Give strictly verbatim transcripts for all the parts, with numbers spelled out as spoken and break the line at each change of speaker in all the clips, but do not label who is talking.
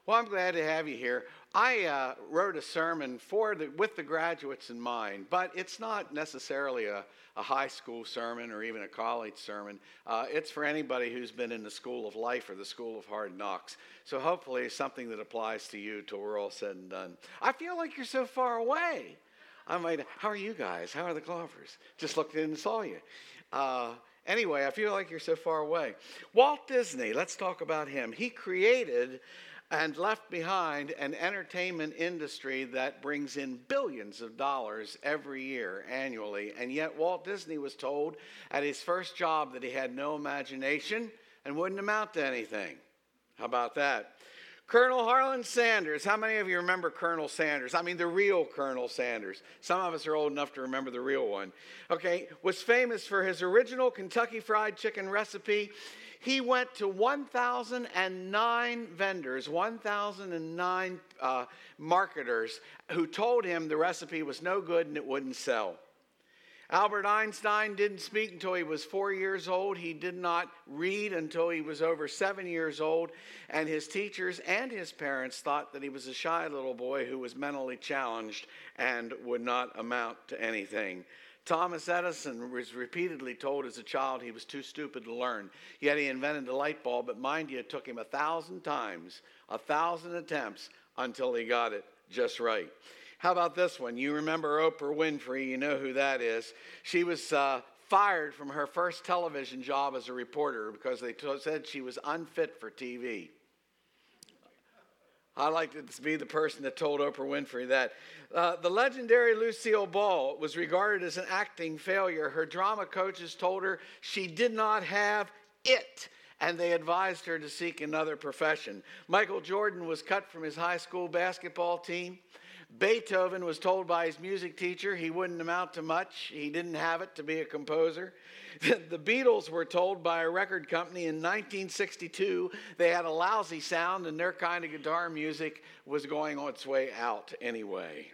Well, I'm glad to have you here. I uh, wrote a sermon for the, with the graduates in mind, but it's not necessarily a, a high school sermon or even a college sermon. Uh, it's for anybody who's been in the school of life or the school of hard knocks. So hopefully it's something that applies to you till we're all said and done. I feel like you're so far away. I might, how are you guys? How are the Cloffers? Just looked in and saw you. Uh, anyway, I feel like you're so far away. Walt Disney, let's talk about him. He created and left behind an entertainment industry that brings in billions of dollars every year, annually. And yet Walt Disney was told at his first job that he had no imagination and wouldn't amount to anything. How about that? Colonel Harlan Sanders. How many of you remember Colonel Sanders? I mean, the real Colonel Sanders. Some of us are old enough to remember the real one. Okay, was famous for his original Kentucky Fried Chicken recipe. He went to one thousand nine vendors, one thousand nine uh, marketers who told him the recipe was no good and it wouldn't sell. Albert Einstein didn't speak until he was four years old. He did not read until he was over seven years old. And his teachers and his parents thought that he was a shy little boy who was mentally challenged and would not amount to anything. Thomas Edison was repeatedly told as a child he was too stupid to learn. Yet he invented the light bulb. But mind you, it took him a thousand times, a thousand attempts until he got it just right. How about this one? You remember Oprah Winfrey. You know who that is. She was uh, fired from her first television job as a reporter because they t- said she was unfit for T V. I like to be the person that told Oprah Winfrey that. Uh, the legendary Lucille Ball was regarded as an acting failure. Her drama coaches told her she did not have it, and they advised her to seek another profession. Michael Jordan was cut from his high school basketball team. Beethoven was told by his music teacher he wouldn't amount to much. He didn't have it to be a composer. The Beatles were told by a record company in nineteen sixty-two they had a lousy sound and their kind of guitar music was going on its way out anyway.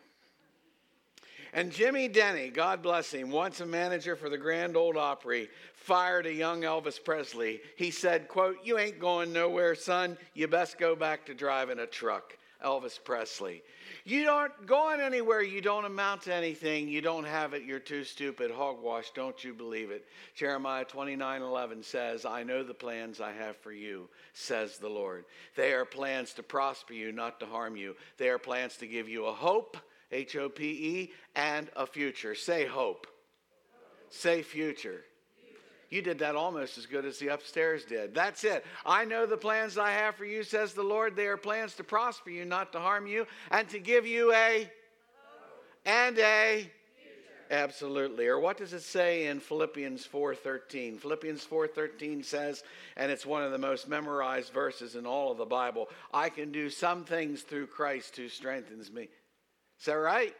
And Jimmy Denny, God bless him, once a manager for the Grand Ole Opry, fired a young Elvis Presley. He said, quote, "You ain't going nowhere, son. You best go back to driving a truck." Elvis Presley. You aren't going anywhere. You don't amount to anything. You don't have it. You're too stupid. Hogwash. Don't you believe it? Jeremiah twenty-nine eleven says, "I know the plans I have for you, says the Lord. They are plans to prosper you, not to harm you. They are plans to give you a hope, H O P E, and a future." Say hope. Say future. You did that almost as good as the upstairs did. That's it. "I know the plans I have for you, says the Lord. They are plans to prosper you, not to harm you, and to give you a and a future." Absolutely. Or what does it say in Philippians four thirteen? Philippians four thirteen says, and it's one of the most memorized verses in all of the Bible, "I can do some things through Christ who strengthens me." Is that right?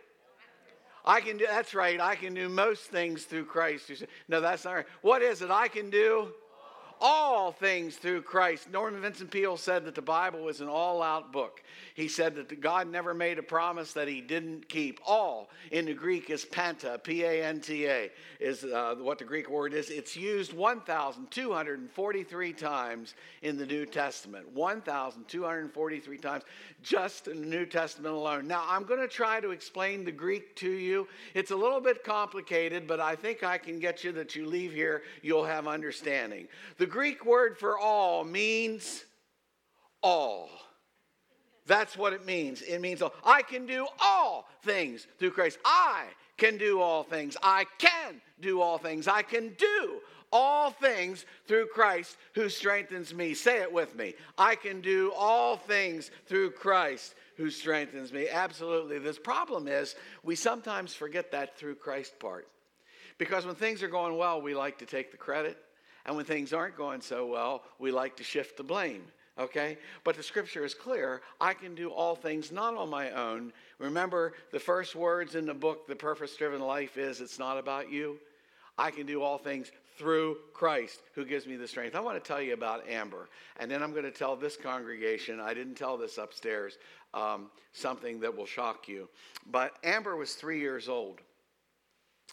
I can do, that's right, I can do most things through Christ. No, that's not right. What is it I can do? All things through Christ. Norman Vincent Peale said that the Bible is an all-out book. He said that God never made a promise that he didn't keep. All in the Greek is panta, P A N T A, is uh, what the Greek word is. It's used one thousand two hundred forty-three times in the New Testament. one thousand two hundred forty-three times just in the New Testament alone. Now, I'm going to try to explain the Greek to you. It's a little bit complicated, but I think I can get you that you leave here, you'll have understanding. The Greek word for all means all. That's what it means. It means all. I can do all things through Christ. I can do all things. I can do all things. I can do all things through Christ who strengthens me. Say it with me. I can do all things through Christ who strengthens me. Absolutely. This problem is we sometimes forget that through Christ part. Because when things are going well, we like to take the credit. And when things aren't going so well, we like to shift the blame, okay? But the scripture is clear. I can do all things not on my own. Remember, the first words in the book, The Purpose-Driven Life, is it's not about you. I can do all things through Christ who gives me the strength. I want to tell you about Amber. And then I'm going to tell this congregation, I didn't tell this upstairs, um, something that will shock you. But Amber was three years old.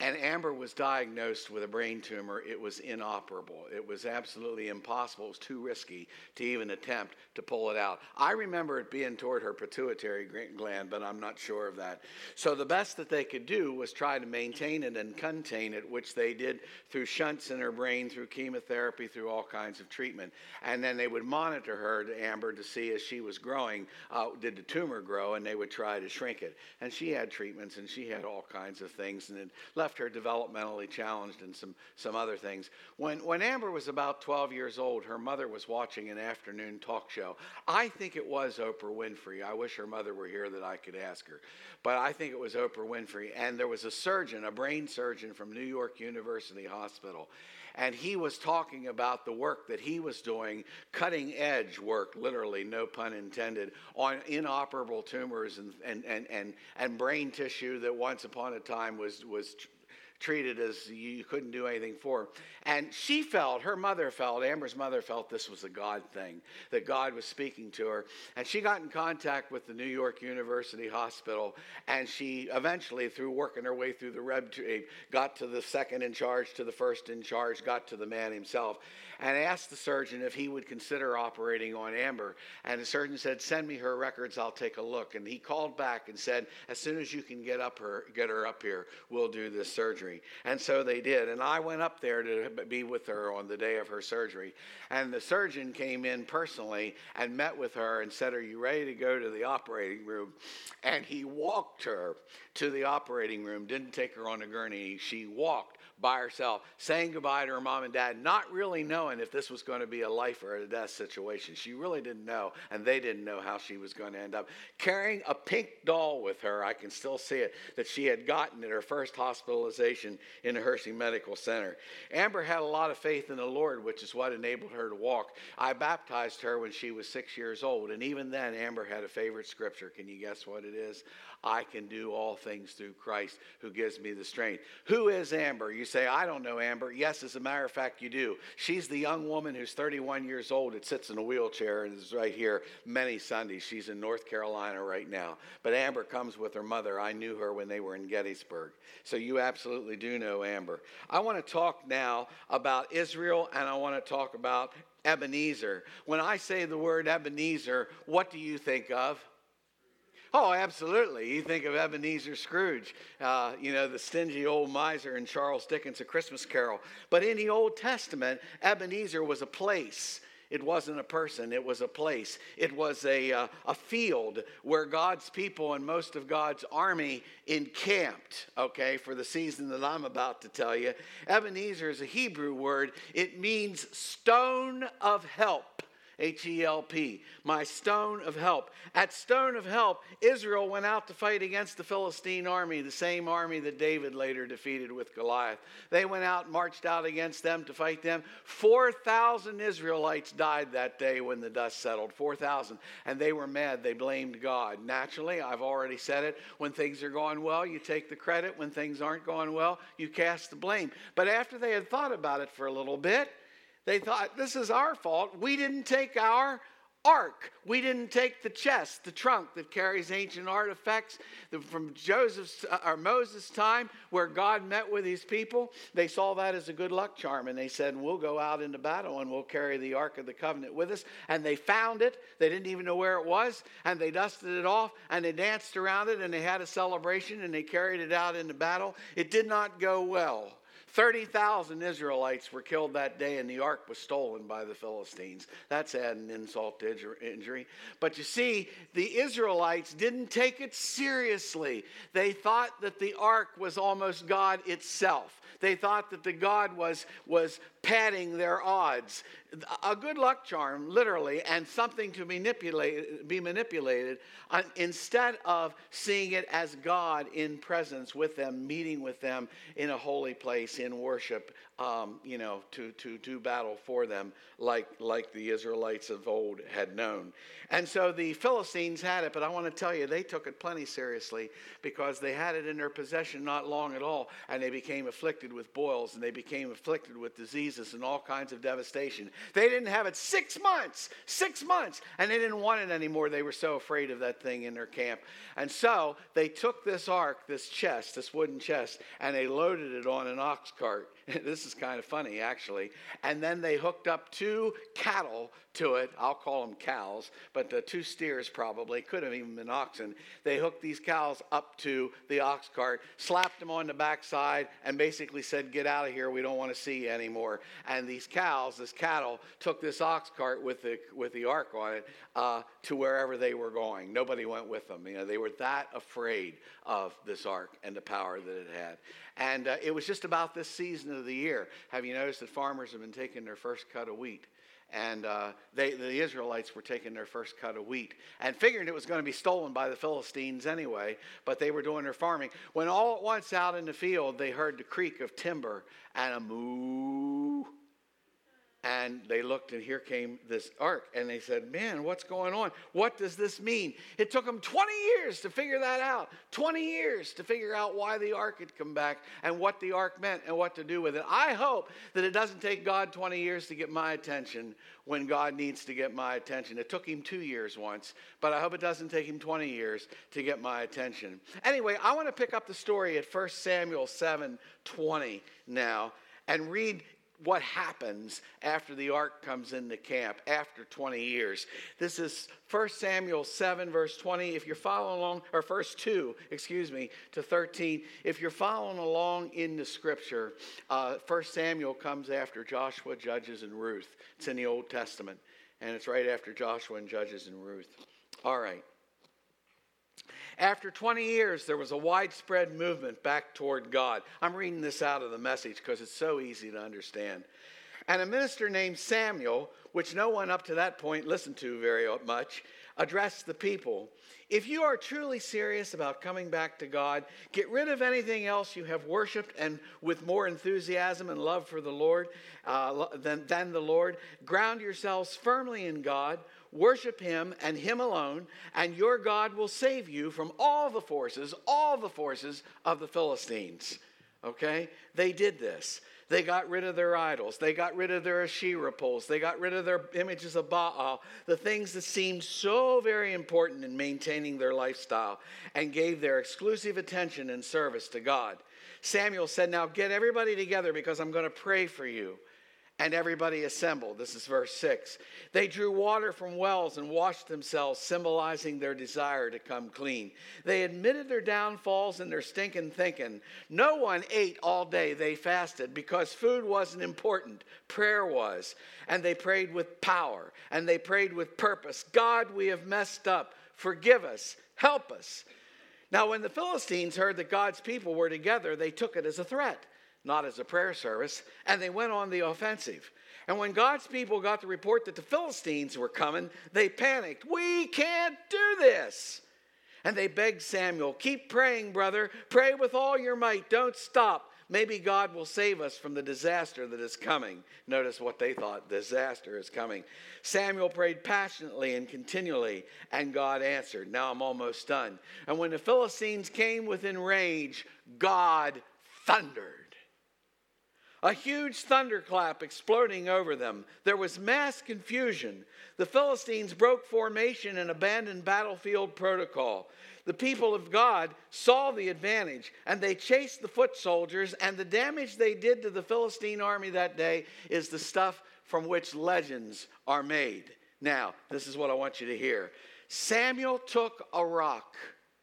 And Amber was diagnosed with a brain tumor. It was inoperable. It was absolutely impossible. It was too risky to even attempt to pull it out. I remember it being toward her pituitary gland, but I'm not sure of that. So the best that they could do was try to maintain it and contain it, which they did through shunts in her brain, through chemotherapy, through all kinds of treatment. And then they would monitor her, to Amber, to see as she was growing, uh, did the tumor grow, and they would try to shrink it. And she had treatments, and she had all kinds of things, and it left her developmentally challenged and some, some other things. When, when Amber was about twelve years old, her mother was watching an afternoon talk show. I think it was Oprah Winfrey. I wish her mother were here that I could ask her. But I think it was Oprah Winfrey. And there was a surgeon, a brain surgeon from New York University Hospital. And he was talking about the work that he was doing, cutting edge work, literally, no pun intended, on inoperable tumors and, and, and, and, and brain tissue that once upon a time was, was treated as you couldn't do anything for. And she felt, her mother felt, Amber's mother felt this was a God thing, that God was speaking to her. And she got in contact with the New York University Hospital, and she eventually, through working her way through the red tape, got to the second in charge, to the first in charge, got to the man himself, and asked the surgeon if he would consider operating on Amber. And the surgeon said, send me her records, I'll take a look. And he called back and said, as soon as you can get up her, get her up here, we'll do this surgery. And so they did. And I went up there to be with her on the day of her surgery. And the surgeon came in personally and met with her and said, are you ready to go to the operating room? And he walked her to the operating room, didn't take her on a gurney. She walked by herself, saying goodbye to her mom and dad, not really knowing if this was going to be a life or a death situation. She really didn't know, and they didn't know how she was going to end up. Carrying a pink doll with her, I can still see it, that she had gotten at her first hospitalization in the Hershey Medical Center. Amber had a lot of faith in the Lord, which is what enabled her to walk. I baptized her when she was six years old, and even then, Amber had a favorite scripture. Can you guess what it is? I can do all things through Christ who gives me the strength. Who is Amber? You say, I don't know Amber. Yes, as a matter of fact, you do. She's the young woman who's thirty-one years old that sits in a wheelchair and is right here many Sundays. She's in North Carolina right now. But Amber comes with her mother. I knew her when they were in Gettysburg. So you absolutely do know Amber. I want to talk now about Israel, and I want to talk about Ebenezer. When I say the word Ebenezer, what do you think of? Oh, absolutely. You think of Ebenezer Scrooge, uh, you know, the stingy old miser in Charles Dickens' A Christmas Carol. But in the Old Testament, Ebenezer was a place. It wasn't a person. It was a place. It was a, uh, a field where God's people and most of God's army encamped, okay, for the season that I'm about to tell you. Ebenezer is a Hebrew word. It means stone of help. H E L P, my stone of help. At Stone of Help, Israel went out to fight against the Philistine army, the same army that David later defeated with Goliath. They went out, marched out against them to fight them. four thousand Israelites died that day when the dust settled, four thousand. And they were mad. They blamed God. Naturally, I've already said it, when things are going well, you take the credit. When things aren't going well, you cast the blame. But after they had thought about it for a little bit, they thought, this is our fault. We didn't take our ark. We didn't take the chest, the trunk that carries ancient artifacts from Joseph's or Moses' time, where God met with his people. They saw that as a good luck charm, and they said, we'll go out into battle and we'll carry the Ark of the Covenant with us. And they found it. They didn't even know where it was, and they dusted it off, and they danced around it, and they had a celebration, and they carried it out into battle. It did not go well. thirty thousand Israelites were killed that day, and the ark was stolen by the Philistines. That's adding insult to injury. But you see, the Israelites didn't take it seriously. They thought that the ark was almost God itself. They thought that the God was, was padding their odds. A good luck charm, literally, and something to manipulate, be manipulated, uh, instead of seeing it as God in presence with them, meeting with them in a holy place in worship um, you know, to, to do battle for them like, like the Israelites of old had known. And so the Philistines had it, but I want to tell you, they took it plenty seriously because they had it in their possession not long at all, and they became afflicted with boils, and they became afflicted with diseases and all kinds of devastation. They didn't have it six months, six months, and they didn't want it anymore. They were so afraid of that thing in their camp. And so they took this ark, this chest, this wooden chest, and they loaded it on an ox cart. This is kind of funny, actually. And then they hooked up two cattle to it. I'll call them cows, but the two steers probably, could have even been oxen. They hooked these cows up to the ox cart, slapped them on the backside, and basically said, get out of here, we don't want to see you anymore. And these cows, this cattle, took this ox cart with the with the ark on it uh, to wherever they were going. Nobody went with them. You know, they were that afraid of this ark and the power that it had. And uh, it was just about this season of the year. Have you noticed that farmers have been taking their first cut of wheat? And uh, they, the Israelites were taking their first cut of wheat and figuring it was going to be stolen by the Philistines anyway, but they were doing their farming. When all at once out in the field, they heard the creak of timber and a moo. And they looked, and here came this ark. And they said, man, what's going on? What does this mean? It took them twenty years to figure that out. twenty years to figure out why the ark had come back and what the ark meant and what to do with it. I hope that it doesn't take God twenty years to get my attention when God needs to get my attention. It took him two years once, but I hope it doesn't take him twenty years to get my attention. Anyway, I want to pick up the story at First Samuel seven twenty now and read what happens after the ark comes into camp after twenty years. This is First Samuel seven verse twenty. If you're following along, or verse two, excuse me, to thirteen. If you're following along in the scripture, uh, First Samuel comes after Joshua, Judges, and Ruth. It's in the Old Testament, and it's right after Joshua and Judges and Ruth. All right. After twenty years, there was a widespread movement back toward God. I'm reading this out of the Message because it's so easy to understand. And a minister named Samuel, which no one up to that point listened to very much, addressed the people. If you are truly serious about coming back to God, get rid of anything else you have worshipped, and with more enthusiasm and love for the Lord uh, than, than the Lord, ground yourselves firmly in God. Worship him and him alone, and your God will save you from all the forces, all the forces of the Philistines. Okay? They did this. They got rid of their idols. They got rid of their Asherah poles. They got rid of their images of Baal, the things that seemed so very important in maintaining their lifestyle, and gave their exclusive attention and service to God. Samuel said, now get everybody together because I'm going to pray for you. And everybody assembled. This is verse six. They drew water from wells and washed themselves, symbolizing their desire to come clean. They admitted their downfalls and their stinking thinking. No one ate all day. They fasted because food wasn't important. Prayer was. And they prayed with power. And they prayed with purpose. God, we have messed up. Forgive us. Help us. Now, when the Philistines heard that God's people were together, they took it as a threat, not as a prayer service, and they went on the offensive. And when God's people got the report that the Philistines were coming, they panicked. We can't do this. And they begged Samuel, keep praying, brother. Pray with all your might. Don't stop. Maybe God will save us from the disaster that is coming. Notice what they thought. Disaster is coming. Samuel prayed passionately and continually, and God answered. Now I'm almost done. And when the Philistines came within range, God thundered. A huge thunderclap exploding over them. There was mass confusion. The Philistines broke formation and abandoned battlefield protocol. The people of God saw the advantage, and they chased the foot soldiers, and the damage they did to the Philistine army that day is the stuff from which legends are made. Now, this is what I want you to hear. Samuel took a rock,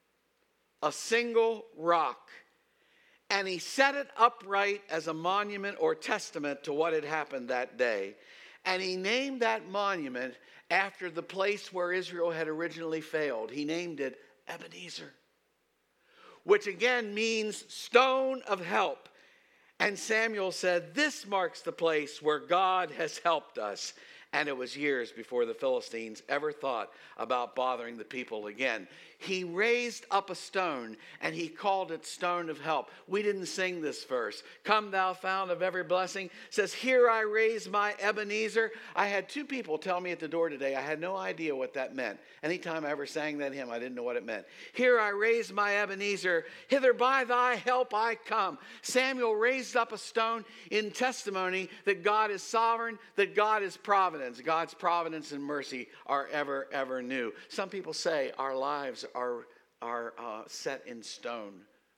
a single rock, and he set it upright as a monument or testament to what had happened that day. And he named that monument after the place where Israel had originally failed. He named it Ebenezer, which again means stone of help. And Samuel said, this marks the place where God has helped us. And it was years before the Philistines ever thought about bothering the people again. He raised up a stone, and he called it Stone of Help. We didn't sing this verse. Come thou fount of every blessing. Says, here I raise my Ebenezer. I had two people tell me at the door today, I had no idea what that meant. Anytime I ever sang that hymn, I didn't know what it meant. Here I raise my Ebenezer. Hither by thy help I come. Samuel raised up a stone in testimony that God is sovereign, that God is providence. God's providence and mercy are ever, ever new. Some people say our lives are, are uh, set in stone.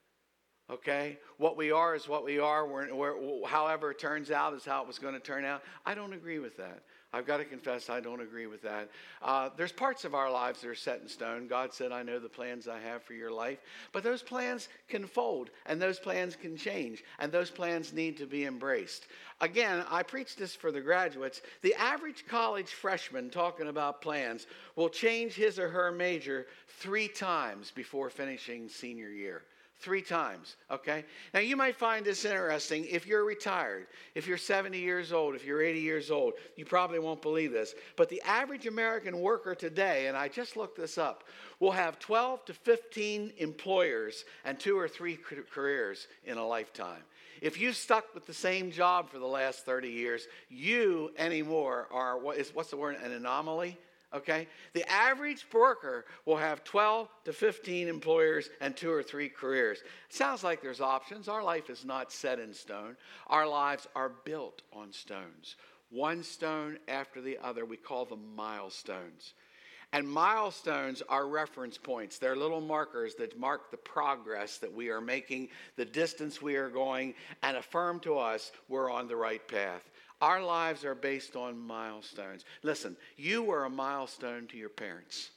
Okay? What we are is what we are. We're, we're, however it turns out is how it was going to turn out. I don't agree with that. I've got to confess I don't agree with that. Uh, there's parts of our lives that are set in stone. God said, I know the plans I have for your life. But those plans can fold, and those plans can change, and those plans need to be embraced. Again, I preach this for the graduates. The average college freshman, talking about plans, will change his or her major three times before finishing senior year. Three times, okay? Now, you might find this interesting. If you're retired, if you're seventy years old, if you're eighty years old, you probably won't believe this. But the average American worker today, and I just looked this up, will have twelve to fifteen employers and two or three careers in a lifetime. If you stuck with the same job for the last thirty years, you anymore are, what is, what's the word, an anomaly? Okay? The average worker will have twelve to fifteen employers and two or three careers. Sounds like there's options. Our life is not set in stone. Our lives are built on stones. One stone after the other. We call them milestones. And milestones are reference points. They're little markers that mark the progress that we are making, the distance we are going, and affirm to us we're on the right path. Our lives are based on milestones. Listen, you were a milestone to your parents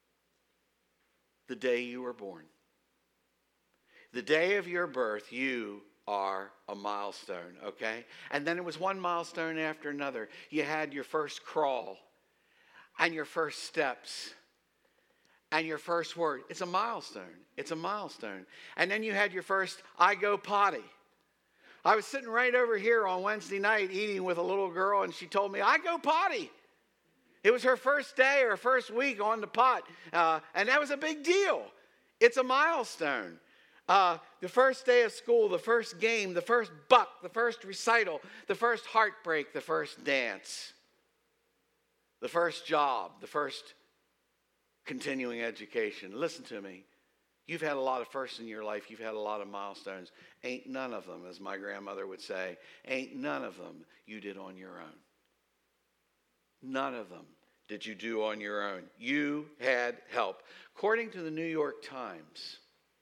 the day you were born. The day of your birth, you are a milestone, okay? And then it was one milestone after another. You had your first crawl and your first steps and your first word. It's a milestone. It's a milestone. And then you had your first I go potty. I was sitting right over here on Wednesday night eating with a little girl, and she told me, I go potty. It was her first day or first week on the pot, uh, and that was a big deal. It's a milestone. Uh, the first day of school, the first game, the first buck, the first recital, the first heartbreak, the first dance, the first job, the first continuing education. Listen to me. You've had a lot of firsts in your life. You've had a lot of milestones. Ain't none of them, as my grandmother would say, ain't none of them you did on your own. None of them did you do on your own. You had help. According to the New York Times,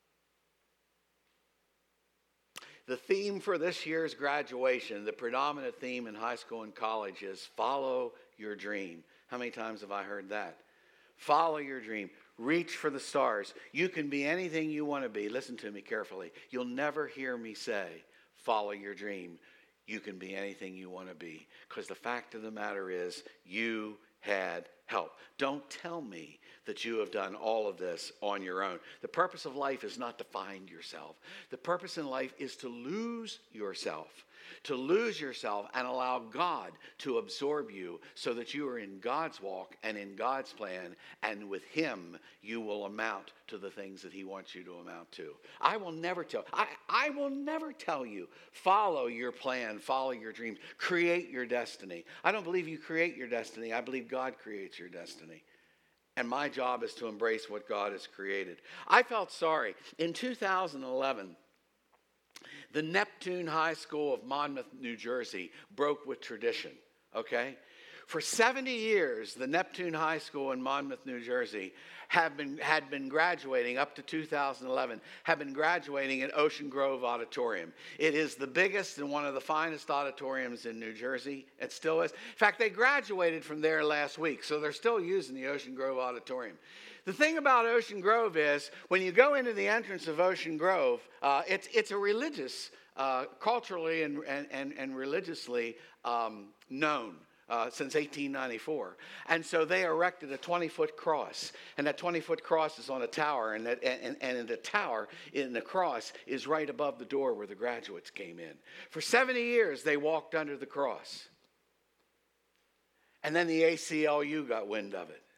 the theme for this year's graduation, the predominant theme in high school and college is follow your dream. How many times have I heard that? Follow your dream. Reach for the stars. You can be anything you want to be. Listen to me carefully. You'll never hear me say, follow your dream. You can be anything you want to be. Because the fact of the matter is, you had help. Don't tell me that you have done all of this on your own. The purpose of life is not to find yourself. The purpose in life is to lose yourself. To lose yourself and allow God to absorb you so that you are in God's walk and in God's plan, and with Him you will amount to the things that He wants you to amount to. I will never tell, I, I will never tell you, follow your plan, follow your dreams, create your destiny. I don't believe you create your destiny. I believe God creates your destiny. And my job is to embrace what God has created. I felt sorry. In two thousand eleven, the Neptune High School of Monmouth, New Jersey, broke with tradition, okay? For seventy years, the Neptune High School in Monmouth, New Jersey, have been, had been graduating, up to two thousand eleven, have been graduating at Ocean Grove Auditorium. It is the biggest and one of the finest auditoriums in New Jersey. It still is. In fact, they graduated from there last week, so they're still using the Ocean Grove Auditorium. The thing about Ocean Grove is, when you go into the entrance of Ocean Grove, uh, it's, it's a religious, uh, culturally and, and, and religiously um, known uh, since eighteen ninety-four. And so they erected a twenty-foot cross. And that twenty-foot cross is on a tower. And, that, and, and in the tower, in the cross, is right above the door where the graduates came in. For seventy years, they walked under the cross. And then the A C L U got wind of it.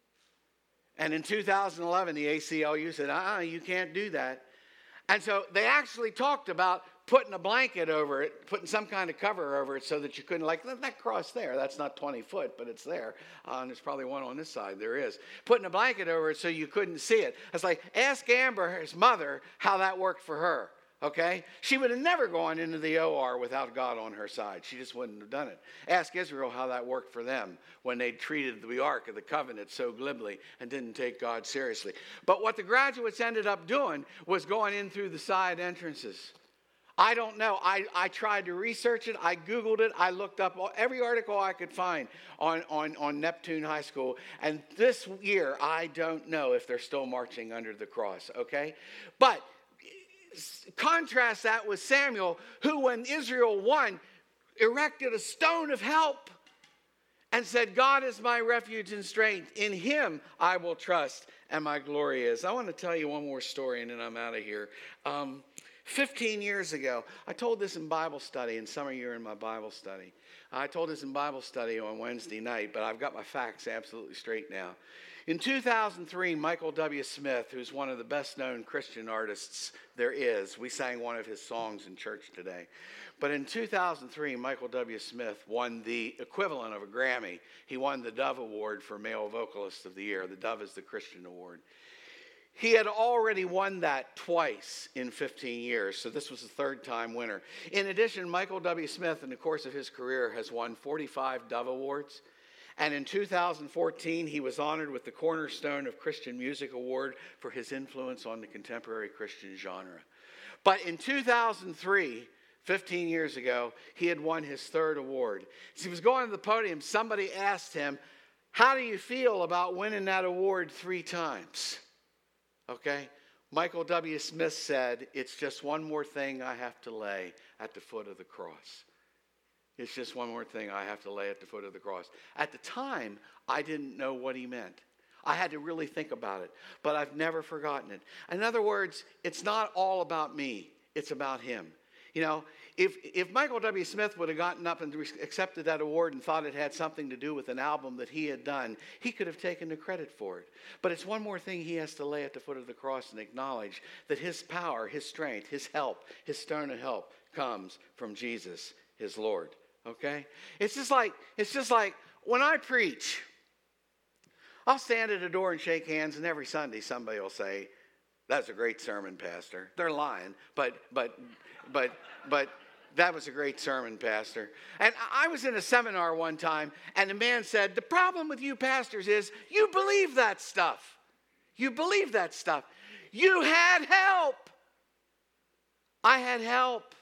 And in two thousand eleven, the A C L U said, uh-uh, you can't do that. And so they actually talked about putting a blanket over it, putting some kind of cover over it so that you couldn't, like, that cross there, that's not twenty foot, but it's there. Uh, and there's probably one on this side, there is. Putting a blanket over it so you couldn't see it. It's like, ask Amber's mother how that worked for her, okay? She would have never gone into the O R without God on her side. She just wouldn't have done it. Ask Israel how that worked for them when they treated the Ark of the Covenant so glibly and didn't take God seriously. But what the graduates ended up doing was going in through the side entrances. I don't know. I, I tried to research it. I Googled it. I looked up all, every article I could find on, on, on Neptune High School. And this year, I don't know if they're still marching under the cross, okay? But contrast that with Samuel, who, when Israel won, erected a stone of help and said, God is my refuge and strength. In him I will trust, and my glory is. I want to tell you one more story, and then I'm out of here. Um, Fifteen years ago, I told this in Bible study, and some of you are in my Bible study. I told this in Bible study on Wednesday night, but I've got my facts absolutely straight now. In two thousand three, Michael W. Smith, who's one of the best-known Christian artists there is, we sang one of his songs in church today. But in two thousand three, Michael W. Smith won the equivalent of a Grammy. He won the Dove Award for Male Vocalist of the Year. The Dove is the Christian award. He had already won that twice in fifteen years, so this was the third time winner. In addition, Michael W. Smith, in the course of his career, has won forty-five Dove Awards. And in two thousand fourteen, he was honored with the Cornerstone of Christian Music Award for his influence on the contemporary Christian genre. But in two thousand three, fifteen years ago, he had won his third award. As he was going to the podium, somebody asked him, how do you feel about winning that award three times? Okay, Michael W. Smith said, it's just one more thing I have to lay at the foot of the cross. It's just one more thing I have to lay at the foot of the cross. At the time, I didn't know what he meant. I had to really think about it, but I've never forgotten it. In other words, it's not all about me. It's about him. You know, if if Michael W. Smith would have gotten up and accepted that award and thought it had something to do with an album that he had done, he could have taken the credit for it. But it's one more thing he has to lay at the foot of the cross and acknowledge that his power, his strength, his help, his stone of help comes from Jesus, his Lord. Okay? It's just like it's just like when I preach, I'll stand at a door and shake hands, and every Sunday somebody will say, that's a great sermon, Pastor. They're lying, but but but but that was a great sermon, Pastor. And I was in a seminar one time, and the man said, the problem with you pastors is you believe that stuff. You believe that stuff. You had help. I had help.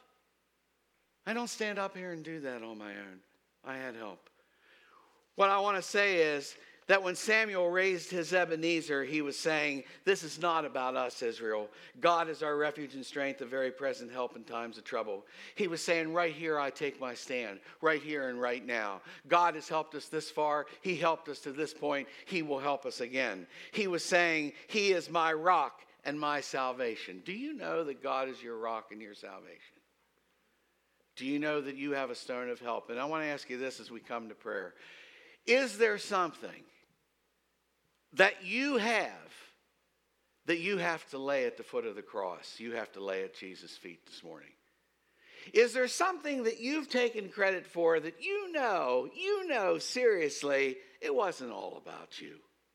I don't stand up here and do that on my own. I had help. What I want to say is that when Samuel raised his Ebenezer, he was saying, this is not about us, Israel. God is our refuge and strength, the very present help in times of trouble. He was saying, right here I take my stand, right here and right now. God has helped us this far. He helped us to this point. He will help us again. He was saying, he is my rock and my salvation. Do you know that God is your rock and your salvation? Do you know that you have a stone of help? And I want to ask you this as we come to prayer. Is there something that you have that you have to lay at the foot of the cross? You have to lay at Jesus' feet this morning. Is there something that you've taken credit for that you know, you know seriously, it wasn't all about you?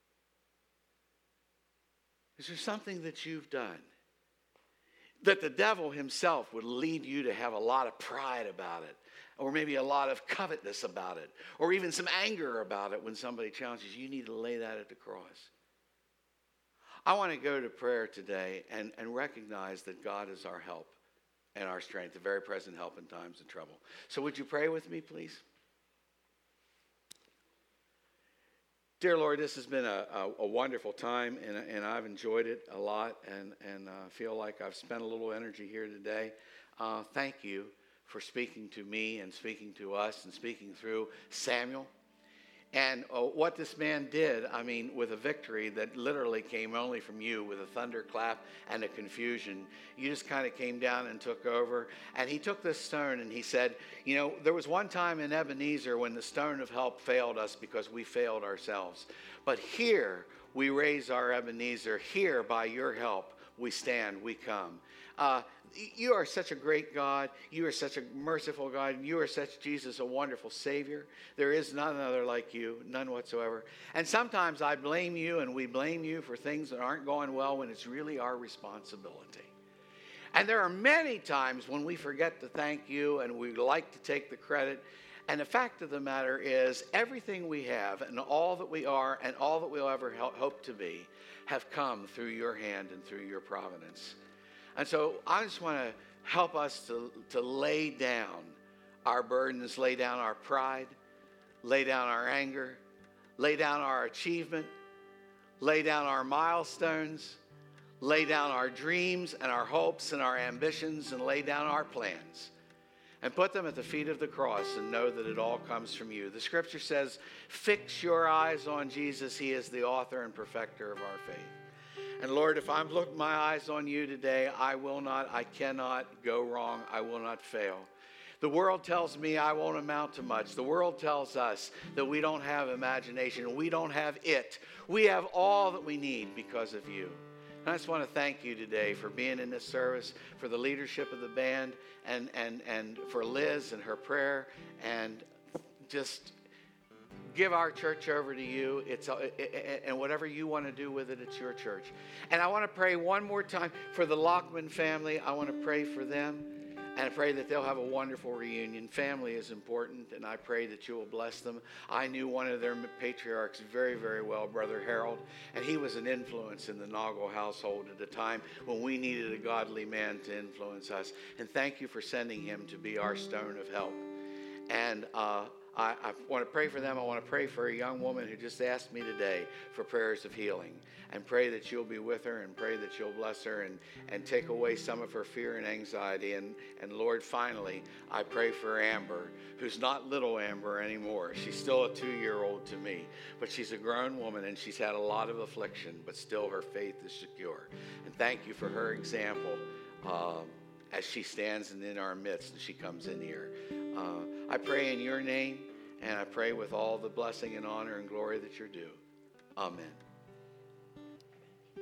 Is there something that you've done that the devil himself would lead you to have a lot of pride about it, or maybe a lot of covetousness about it, or even some anger about it when somebody challenges you? You need to lay that at the cross. I want to go to prayer today and, and recognize that God is our help and our strength, the very present help in times of trouble. So would you pray with me, please? Dear Lord, this has been a, a, a wonderful time, and, and I've enjoyed it a lot, and, and uh, feel like I've spent a little energy here today. Uh, thank you for speaking to me and speaking to us and speaking through Samuel. And uh, what this man did, I mean, with a victory that literally came only from you, with a thunderclap and a confusion, you just kind of came down and took over. And he took this stone and he said, you know, there was one time in Ebenezer when the stone of help failed us because we failed ourselves. But here we raise our Ebenezer. Here, by your help, we stand, we come. Uh, you are such a great God. You are such a merciful God. You are such, Jesus, a wonderful Savior. There is none other like you, none whatsoever. And sometimes I blame you and we blame you for things that aren't going well when it's really our responsibility. And there are many times when we forget to thank you and we like to take the credit. And the fact of the matter is, everything we have and all that we are and all that we'll ever hope to be have come through your hand and through your providence. And so I just want to help us to, to lay down our burdens, lay down our pride, lay down our anger, lay down our achievement, lay down our milestones, lay down our dreams and our hopes and our ambitions, and lay down our plans and put them at the feet of the cross and know that it all comes from you. The scripture says, fix your eyes on Jesus. He is the author and perfecter of our faith. And Lord, if I'm looking my eyes on you today, I will not, I cannot go wrong. I will not fail. The world tells me I won't amount to much. The world tells us that we don't have imagination. We don't have it. We have all that we need because of you. And I just want to thank you today for being in this service, for the leadership of the band, and, and, and for Liz and her prayer, and just give our church over to you. It's and whatever you want to do with it, it's your church. And I want to pray one more time for the Lockman family. I want to pray for them and I pray that they'll have a wonderful reunion. Family is important, and I pray that you will bless them. I knew one of their patriarchs very, very well, Brother Harold, and he was an influence in the Noggle household at a time when we needed a godly man to influence us. And thank you for sending him to be our stone of help. And uh, I, I want to pray for them. I want to pray for a young woman who just asked me today for prayers of healing, and pray that you'll be with her, and pray that you'll bless her and, and take away some of her fear and anxiety. And, and Lord, finally, I pray for Amber, who's not little Amber anymore. She's still a two-year-old to me, but she's a grown woman, and she's had a lot of affliction, but still her faith is secure. And thank you for her example uh, as she stands in our midst and she comes in here. Uh, I pray in your name, and I pray with all the blessing and honor and glory that you're due. Amen.